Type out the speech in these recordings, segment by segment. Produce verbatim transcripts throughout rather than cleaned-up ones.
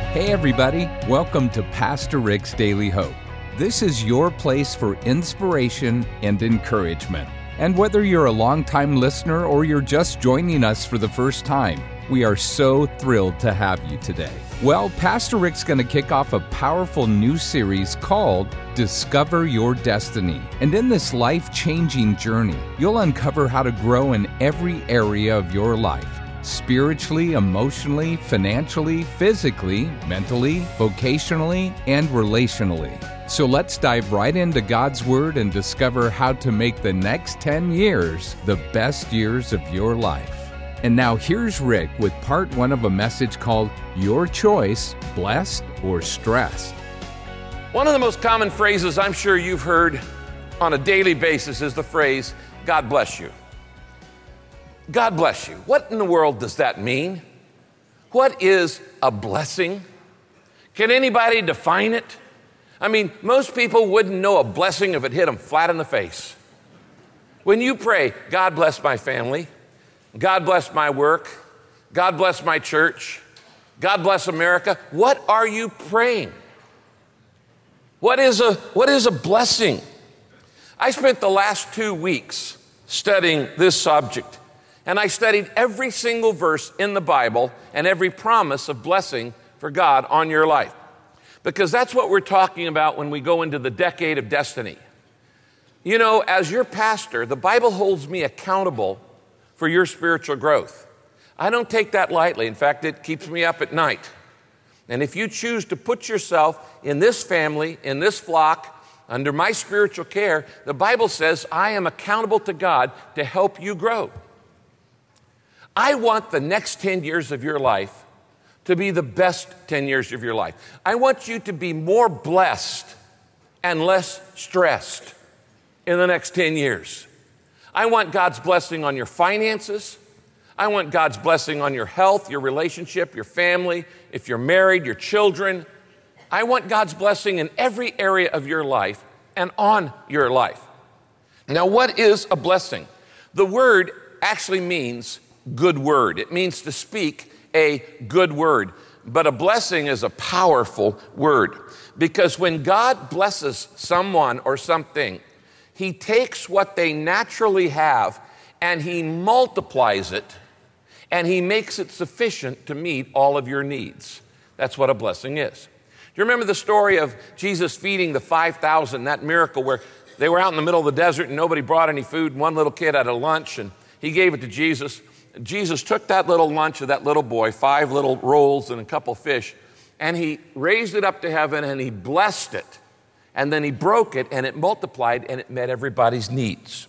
Hey everybody, welcome to Pastor Rick's Daily Hope. This is your place for inspiration and encouragement. And whether you're a longtime listener or you're just joining us for the first time, we are so thrilled to have you today. Well, Pastor Rick's going to kick off a powerful new series called Discover Your Destiny. And in this life-changing journey, you'll uncover how to grow in every area of your life. Spiritually, emotionally, financially, physically, mentally, vocationally, and relationally. So let's dive right into God's Word and discover how to make the next ten years the best years of your life. And now here's Rick with part one of a message called Your Choice, Blessed or Stressed. One of the most common phrases I'm sure you've heard on a daily basis is the phrase, God bless you. God bless you. What in the world does that mean? What is a blessing? Can anybody define it? I mean, most people wouldn't know a blessing if it hit them flat in the face. When you pray, God bless my family, God bless my work, God bless my church, God bless America, what are you praying? What is a, what is a blessing? I spent the last two weeks studying this subject. And I studied every single verse in the Bible and every promise of blessing for God on your life. Because that's what we're talking about when we go into the decade of destiny. You know, as your pastor, the Bible holds me accountable for your spiritual growth. I don't take that lightly. In fact, it keeps me up at night. And if you choose to put yourself in this family, in this flock, under my spiritual care, the Bible says I am accountable to God to help you grow. I want the next ten years of your life to be the best ten years of your life. I want you to be more blessed and less stressed in the next ten years. I want God's blessing on your finances. I want God's blessing on your health, your relationship, your family, if you're married, your children. I want God's blessing in every area of your life and on your life. Now, what is a blessing? The word actually means good word. It means to speak a good word. But a blessing is a powerful word because when God blesses someone or something, He takes what they naturally have and He multiplies it and He makes it sufficient to meet all of your needs. That's what a blessing is. Do you remember the story of Jesus feeding the five thousand, that miracle where they were out in the middle of the desert and nobody brought any food and one little kid had a lunch and he gave it to Jesus. Jesus took that little lunch of that little boy, five little rolls and a couple fish, and He raised it up to heaven and He blessed it. And then He broke it and it multiplied and it met everybody's needs.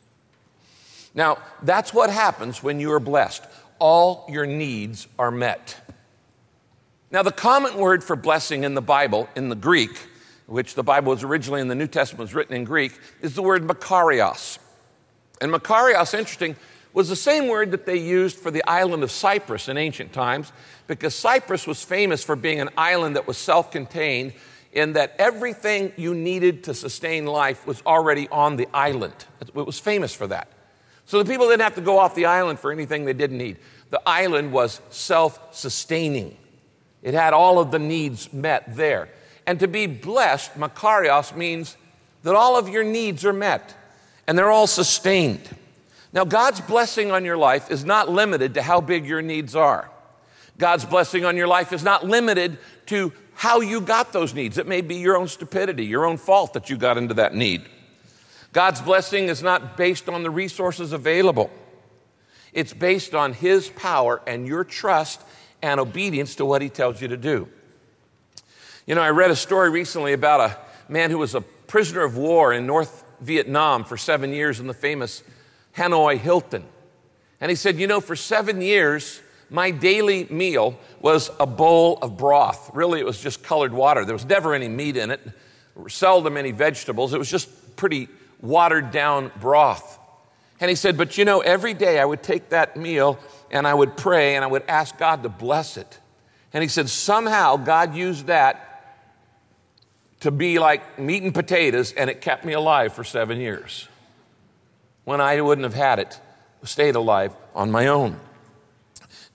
Now, that's what happens when you are blessed. All your needs are met. Now, the common word for blessing in the Bible, in the Greek, which the Bible was originally in the New Testament was written in Greek, is the word makarios. And makarios, interesting, was the same word that they used for the island of Cyprus in ancient times, because Cyprus was famous for being an island that was self-contained in that everything you needed to sustain life was already on the island. It was famous for that. So the people didn't have to go off the island for anything they didn't need. The island was self-sustaining. It had all of the needs met there. And to be blessed, makarios, means that all of your needs are met and they're all sustained. Now, God's blessing on your life is not limited to how big your needs are. God's blessing on your life is not limited to how you got those needs. It may be your own stupidity, your own fault that you got into that need. God's blessing is not based on the resources available. It's based on His power and your trust and obedience to what He tells you to do. You know, I read a story recently about a man who was a prisoner of war in North Vietnam for seven years in the famous Hanoi Hilton. And he said, you know, for seven years, my daily meal was a bowl of broth. Really, it was just colored water. There was never any meat in it, seldom any vegetables. It was just pretty watered down broth. And he said, but you know, every day I would take that meal and I would pray and I would ask God to bless it. And he said, somehow God used that to be like meat and potatoes, and it kept me alive for seven years. When I wouldn't have had it, stayed alive on my own.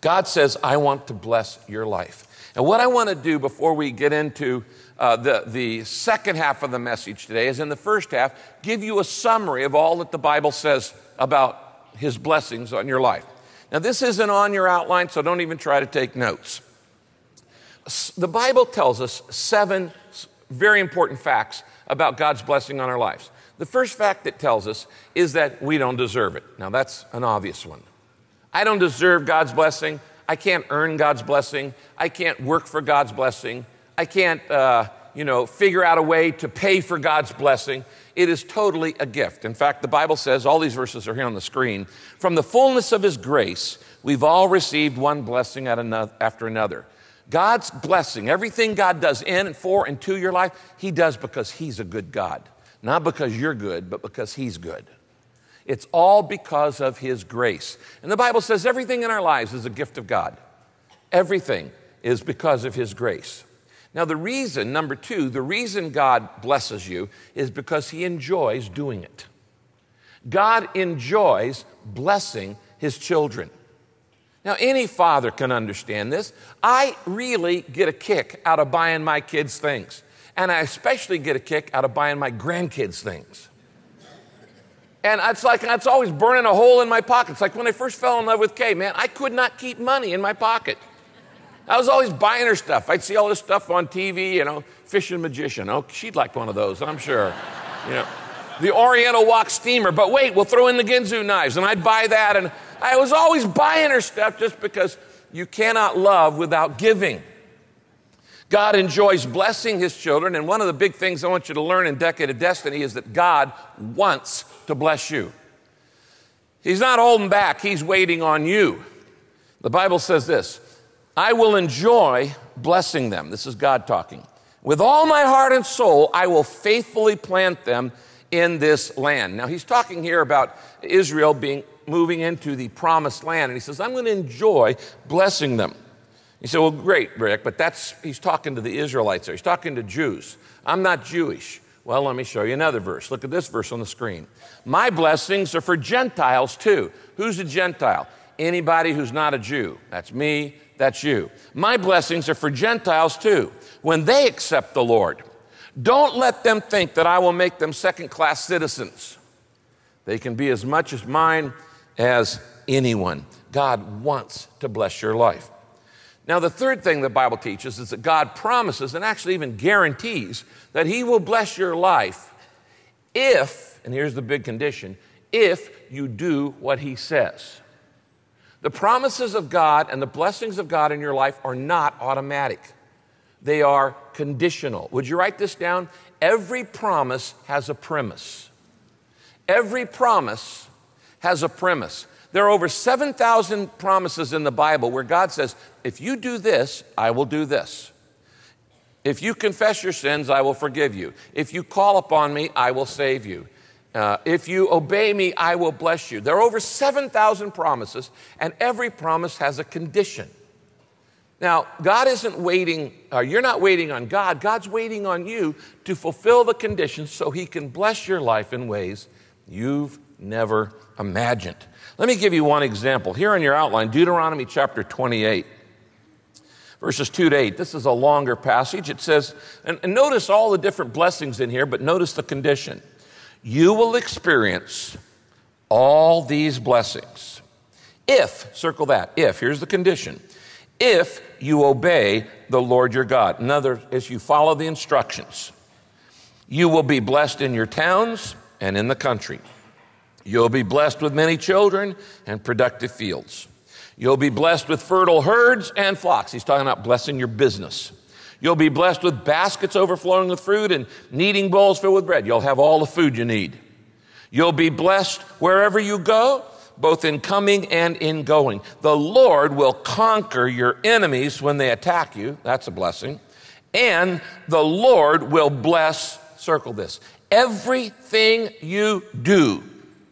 God says, I want to bless your life. And what I want to do before we get into uh, the, the second half of the message today is in the first half, give you a summary of all that the Bible says about his blessings on your life. Now, this isn't on your outline, so don't even try to take notes. The Bible tells us seven very important facts about God's blessing on our lives. The first fact it tells us is that we don't deserve it. Now, that's an obvious one. I don't deserve God's blessing. I can't earn God's blessing. I can't work for God's blessing. I can't, uh, you know, figure out a way to pay for God's blessing. It is totally a gift. In fact, the Bible says, all these verses are here on the screen, from the fullness of his grace, we've all received one blessing after another. God's blessing, everything God does in and for and to your life, he does because he's a good God. Not because you're good, but because he's good. It's all because of his grace. And the Bible says everything in our lives is a gift of God. Everything is because of his grace. Now, the reason, number two, the reason God blesses you is because he enjoys doing it. God enjoys blessing his children. Now, any father can understand this. I really get a kick out of buying my kids things. And I especially get a kick out of buying my grandkids things. And it's like, it's always burning a hole in my pocket. It's like when I first fell in love with Kay, man, I could not keep money in my pocket. I was always buying her stuff. I'd see all this stuff on T V, you know, Fishing Magician. Oh, she'd like one of those, I'm sure. You know, the Oriental Walk steamer. But wait, we'll throw in the Ginsu knives. And I'd buy that. And I was always buying her stuff just because you cannot love without giving. God enjoys blessing his children, and one of the big things I want you to learn in Decade of Destiny is that God wants to bless you. He's not holding back, he's waiting on you. The Bible says this, I will enjoy blessing them. This is God talking. With all my heart and soul, I will faithfully plant them in this land. Now, he's talking here about Israel being moving into the promised land, and he says, I'm going to enjoy blessing them. You say, well, great, Rick, but that's, he's talking to the Israelites there. He's talking to Jews. I'm not Jewish. Well, let me show you another verse. Look at this verse on the screen. My blessings are for Gentiles too. Who's a Gentile? Anybody who's not a Jew. That's me, that's you. My blessings are for Gentiles too, when they accept the Lord. Don't let them think that I will make them second-class citizens. They can be as much as mine as anyone. God wants to bless your life. Now, the third thing the Bible teaches is that God promises and actually even guarantees that he will bless your life if, and here's the big condition, if you do what he says. The promises of God and the blessings of God in your life are not automatic. They are conditional. Would you write this down? Every promise has a premise. Every promise has a premise. There are over seven thousand promises in the Bible where God says, if you do this, I will do this. If you confess your sins, I will forgive you. If you call upon me, I will save you. Uh, if you obey me, I will bless you. There are over seven thousand promises, and every promise has a condition. Now, God isn't waiting, or you're not waiting on God. God's waiting on you to fulfill the conditions so he can bless your life in ways you've never imagined. Let me give you one example. Here in your outline, Deuteronomy chapter twenty-eight, verses two to eight. This is a longer passage. It says, and, and notice all the different blessings in here, but notice the condition. You will experience all these blessings if, circle that, if, here's the condition, if you obey the Lord your God. In other words, if you follow the instructions, you will be blessed in your towns and in the country. You'll be blessed with many children and productive fields. You'll be blessed with fertile herds and flocks. He's talking about blessing your business. You'll be blessed with baskets overflowing with fruit and kneading bowls filled with bread. You'll have all the food you need. You'll be blessed wherever you go, both in coming and in going. The Lord will conquer your enemies when they attack you. That's a blessing. And the Lord will bless, circle this, everything you do,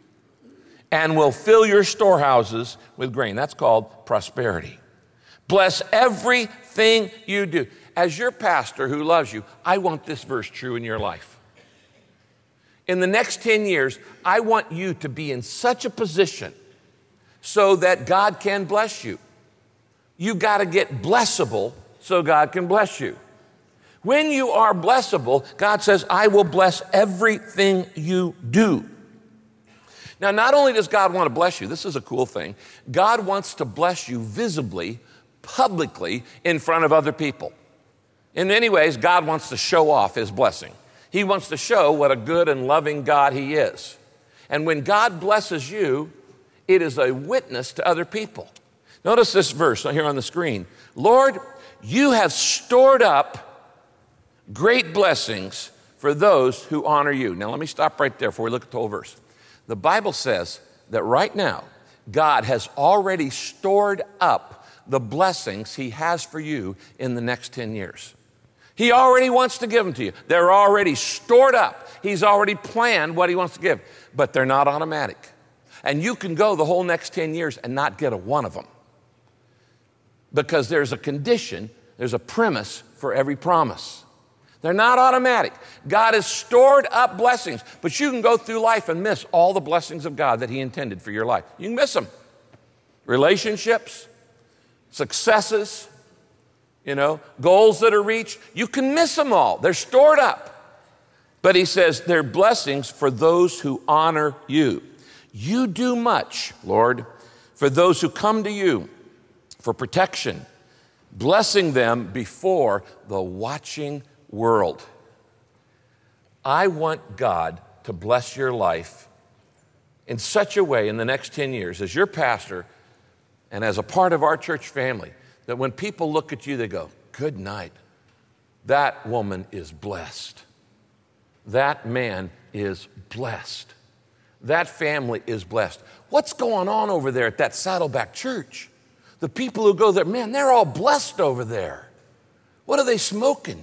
and will fill your storehouses with grain. That's called prosperity. Bless everything you do. As your pastor who loves you, I want this verse true in your life. In the next ten years, I want you to be in such a position so that God can bless you. You got to get blessable so God can bless you. When you are blessable, God says, I will bless everything you do. Now, not only does God want to bless you, this is a cool thing. God wants to bless you visibly, publicly, in front of other people. In many ways, God wants to show off his blessing. He wants to show what a good and loving God he is. And when God blesses you, it is a witness to other people. Notice this verse here on the screen. Lord, you have stored up great blessings for those who honor you. Now, let me stop right there before we look at the whole verse. The Bible says that right now, God has already stored up the blessings he has for you in the next ten years. He already wants to give them to you. They're already stored up. He's already planned what he wants to give, but they're not automatic. And you can go the whole next ten years and not get a one of them because there's a condition, there's a premise for every promise. They're not automatic. God has stored up blessings, but you can go through life and miss all the blessings of God that he intended for your life. You can miss them. Relationships, successes, you know, goals that are reached. You can miss them all. They're stored up. But he says they're blessings for those who honor you. You do much, Lord, for those who come to you for protection, blessing them before the watching world. I want God to bless your life in such a way in the next ten years as your pastor and as a part of our church family that when people look at you, they go, good night. That woman is blessed. That man is blessed. That family is blessed. What's going on over there at that Saddleback church? The people who go there, man, they're all blessed over there. What are they smoking?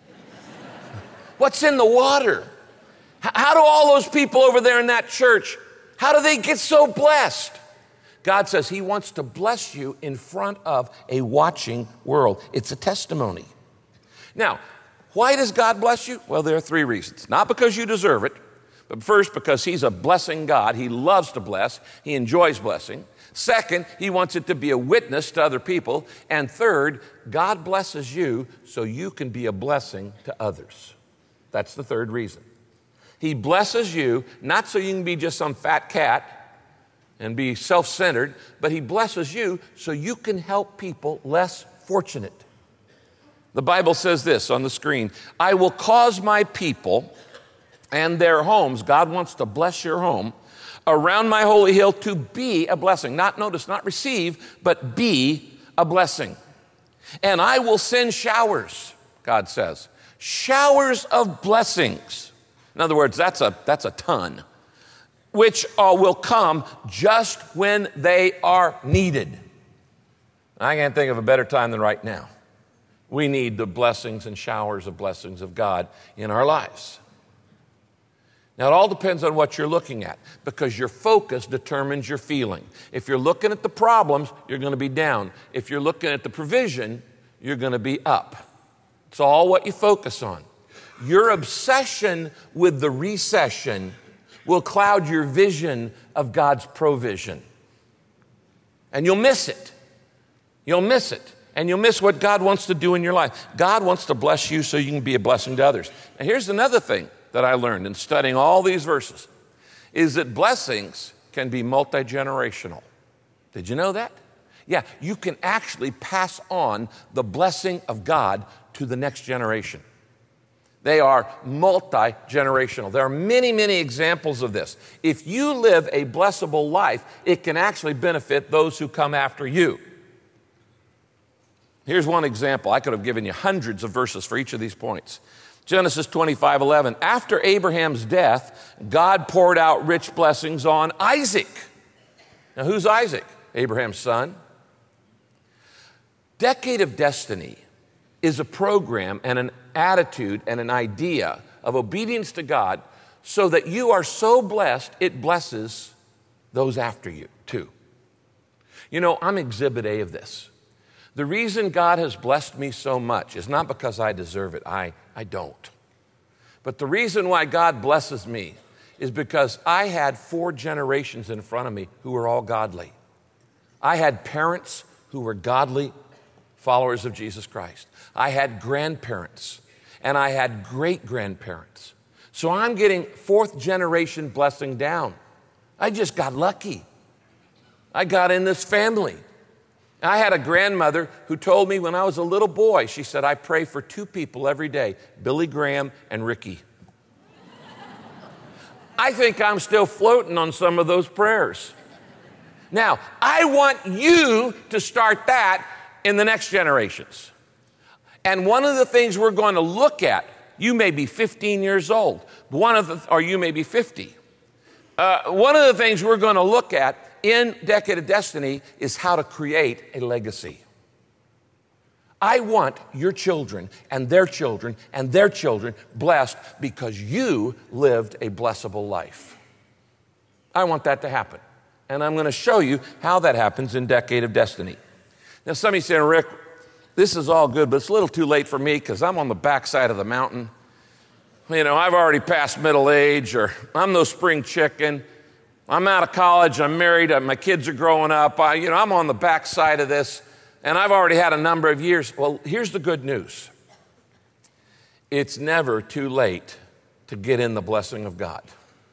What's in the water? How do all those people over there in that church, how do they get so blessed? God says he wants to bless you in front of a watching world. It's a testimony. Now, why does God bless you? Well, there are three reasons. Not because you deserve it, but first, because he's a blessing God. He loves to bless. He enjoys blessing. Second, he wants it to be a witness to other people. And third, God blesses you so you can be a blessing to others. That's the third reason. He blesses you not so you can be just some fat cat and be self-centered, but he blesses you so you can help people less fortunate. The Bible says this on the screen, I will cause my people and their homes, God wants to bless your home, around my holy hill to be a blessing. Not notice, not receive, but be a blessing. And I will send showers, God says. Showers of blessings. In other words, that's a, that's a ton, which uh, will come just when they are needed. I can't think of a better time than right now. We need the blessings and showers of blessings of God in our lives. Now, it all depends on what you're looking at because your focus determines your feeling. If you're looking at the problems, you're going to be down. If you're looking at the provision, you're going to be up. It's all what you focus on. Your obsession with the recession will cloud your vision of God's provision. And you'll miss it. You'll miss it. And you'll miss what God wants to do in your life. God wants to bless you so you can be a blessing to others. Now, here's another thing that I learned in studying all these verses, is that blessings can be multi-generational. Did you know that? Yeah, you can actually pass on the blessing of God to the next generation. They are multi-generational. There are many, many examples of this. If you live a blessable life, it can actually benefit those who come after you. Here's one example. I could have given you hundreds of verses for each of these points. Genesis twenty-five eleven. After Abraham's death, God poured out rich blessings on Isaac. Now, who's Isaac? Abraham's son. Decade of Destiny is a program and an attitude and an idea of obedience to God so that you are so blessed, it blesses those after you too. You know, I'm exhibit A of this. The reason God has blessed me so much is not because I deserve it. I, I don't. But the reason why God blesses me is because I had four generations in front of me who were all godly. I had parents who were godly followers of Jesus Christ. I had grandparents, and I had great-grandparents. So I'm getting fourth generation blessing down. I just got lucky. I got in this family. I had a grandmother who told me when I was a little boy, she said, I pray for two people every day, Billy Graham and Ricky. I think I'm still floating on some of those prayers. Now, I want you to start that in the next generations. And one of the things we're going to look at, you may be fifteen years old, one of the, or you may be fifty. Uh, one of the things we're going to look at in Decade of Destiny is how to create a legacy. I want your children and their children and their children blessed because you lived a blessable life. I want that to happen. And I'm going to show you how that happens in Decade of Destiny. Now, some of you say, Rick, this is all good, but it's a little too late for me because I'm on the backside of the mountain. You know, I've already passed middle age, or I'm no spring chicken. I'm out of college, I'm married, my kids are growing up. I, you know, I'm on the backside of this, and I've already had a number of years. Well, here's the good news. It's never too late to get in the blessing of God.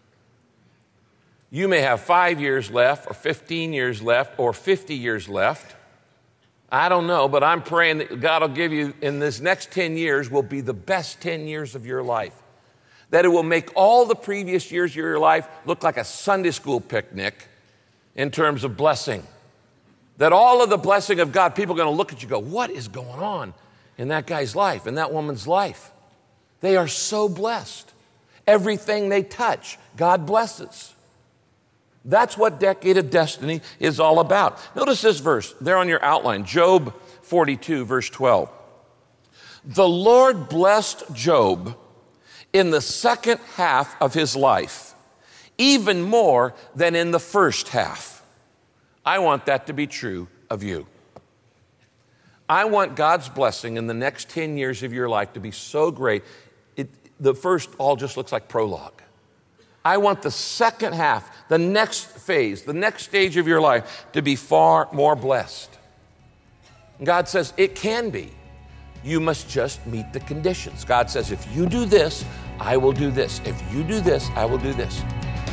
You may have five years left, or fifteen years left, or fifty years left. I don't know, but I'm praying that God will give you, in this next ten years, will be the best ten years of your life. That it will make all the previous years of your life look like a Sunday school picnic in terms of blessing. That all of the blessing of God, people are going to look at you and go, what is going on in that guy's life, in that woman's life? They are so blessed. Everything they touch, God blesses. That's what Decade of Destiny is all about. Notice this verse there on your outline, Job forty-two, verse twelve. The Lord blessed Job in the second half of his life, even more than in the first half. I want that to be true of you. I want God's blessing in the next ten years of your life to be so great, it, the first all just looks like prologue. I want the second half, the next phase, the next stage of your life to be far more blessed. And God says it can be. You must just meet the conditions. God says, if you do this, I will do this. If you do this, I will do this.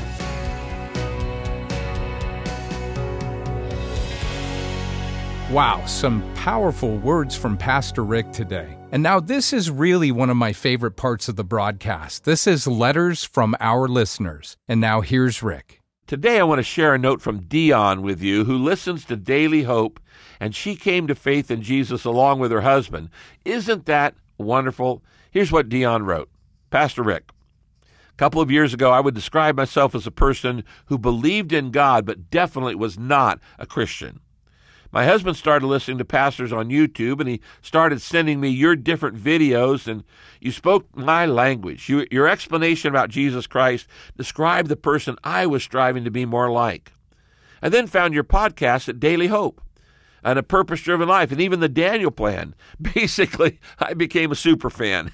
Wow, some powerful words from Pastor Rick today. And now this is really one of my favorite parts of the broadcast. This is letters from our listeners. And now here's Rick. Today I want to share a note from Dion with you, who listens to Daily Hope, and she came to faith in Jesus along with her husband. Isn't that wonderful? Here's what Dion wrote. Pastor Rick, a couple of years ago, I would describe myself as a person who believed in God, but definitely was not a Christian. My husband started listening to pastors on YouTube, and he started sending me your different videos, and you spoke my language. You, your explanation about Jesus Christ described the person I was striving to be more like. I then found your podcast at Daily Hope and A Purpose-Driven Life, and even the Daniel Plan. Basically, I became a super fan.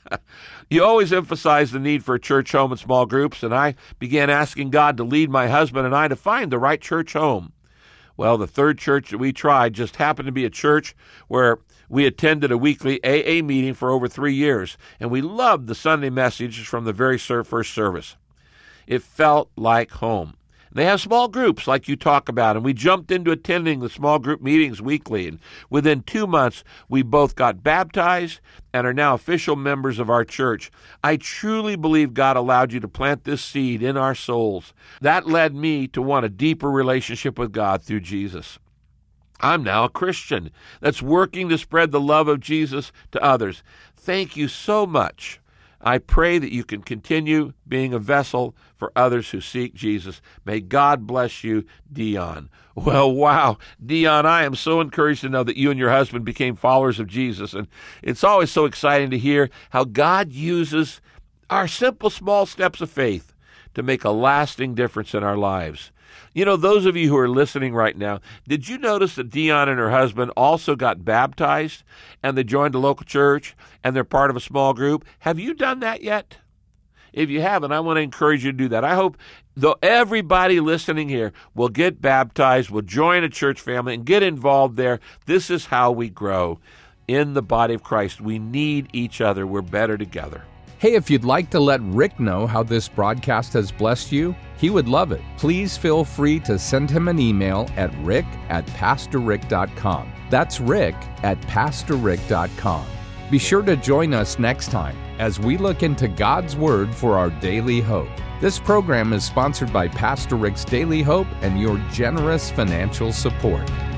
You always emphasize the need for a church home and small groups, and I began asking God to lead my husband and I to find the right church home. Well, the third church that we tried just happened to be a church where we attended a weekly A A meeting for over three years, and we loved the Sunday messages from the very first service. It felt like home. They have small groups like you talk about, and we jumped into attending the small group meetings weekly, and within two months, we both got baptized and are now official members of our church. I truly believe God allowed you to plant this seed in our souls. That led me to want a deeper relationship with God through Jesus. I'm now a Christian that's working to spread the love of Jesus to others. Thank you so much. I pray that you can continue being a vessel for others who seek Jesus. May God bless you, Dion. Well, wow, Dion, I am so encouraged to know that you and your husband became followers of Jesus. And it's always so exciting to hear how God uses our simple, small steps of faith to make a lasting difference in our lives. You know, those of you who are listening right now, did you notice that Dion and her husband also got baptized and they joined a local church and they're part of a small group? Have you done that yet? If you haven't, I want to encourage you to do that. I hope though everybody listening here will get baptized, will join a church family, and get involved there. This is how we grow in the body of Christ. We need each other. We're better together. Hey, if you'd like to let Rick know how this broadcast has blessed you, he would love it. Please feel free to send him an email at rick at pastor rick dot com. That's rick at pastor rick dot com. Be sure to join us next time as we look into God's Word for our daily hope. This program is sponsored by Pastor Rick's Daily Hope and your generous financial support.